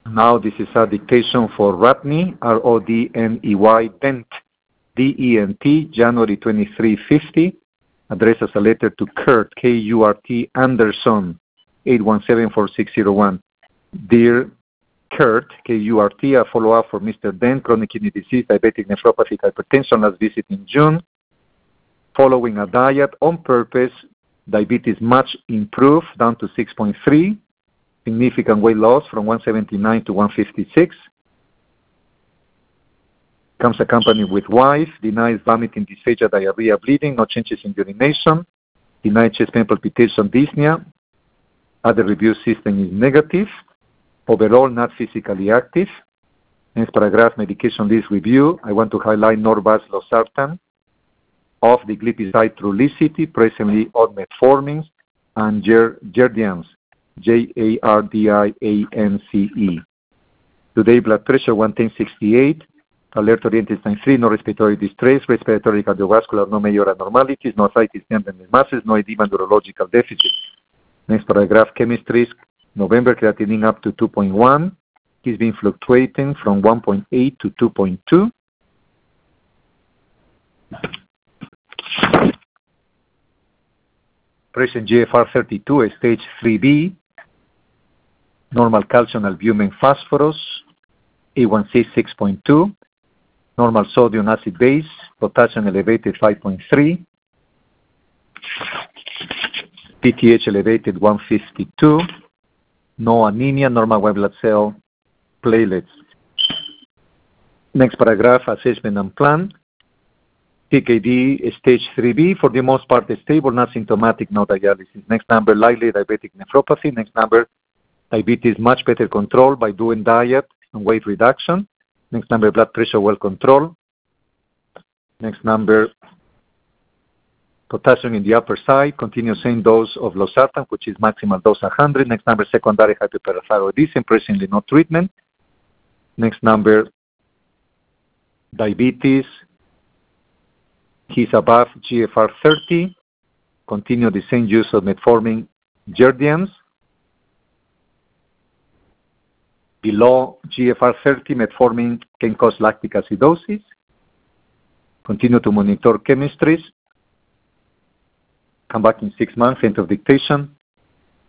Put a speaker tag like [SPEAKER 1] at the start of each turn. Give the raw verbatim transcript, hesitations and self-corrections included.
[SPEAKER 1] Now this is a dictation for Rodney, R O D N E Y, Dent, D E N T, January twenty-third, fifty. Address as a letter to Kurt, K U R T, Anderson, eight one seven, four six zero one. Dear Kurt, K U R T, a follow-up for Mister Dent, chronic kidney disease, diabetic nephropathy, hypertension, last visit in June. Following a diet on purpose, diabetes much improved, down to six point three. Significant weight loss from one seventy-nine to one fifty-six. Comes accompanied with wife, denies vomiting, dysphagia, diarrhea, bleeding, no changes in urination, denied chest pain, palpitation, dyspnea. Other review system is negative. Overall, not physically active. Next paragraph, medication list review. I want to highlight Norvasc losartan, of the glipizide Trulicity, presently on metformin, and Jardiance, J A R D I A N C E. Today, blood pressure one ten sixty-eight, alert oriented sign three, no respiratory distress, respiratory cardiovascular, no major abnormalities, no ascites, tenderness masses, no edema, neurological deficit. Next paragraph, chemistries, November creatinine up to two point one. He's been fluctuating from one point eight to two point two. Present G F R thirty-two, stage three B. Normal calcium, albumin, phosphorus, A one C six point two. Normal sodium, acid base, potassium elevated five point three. P T H elevated one fifty-two. No anemia, normal white blood cell platelets. Next paragraph, assessment and plan. T K D stage three B, for the most part stable, not symptomatic, no dialysis. Next number, likely diabetic nephropathy. Next number, diabetes much better controlled by doing diet and weight reduction. Next number, blood pressure well controlled. Next number, potassium in the upper side, continuous same dose of losartan, which is maximal dose one hundred. Next number, secondary hyperparathyroidism, presently no treatment. Next number, diabetes. He's above G F R thirty. Continue the same use of metformin, Jardiance. Below G F R thirty, metformin can cause lactic acidosis. Continue to monitor chemistries. Come back in six months, end of dictation.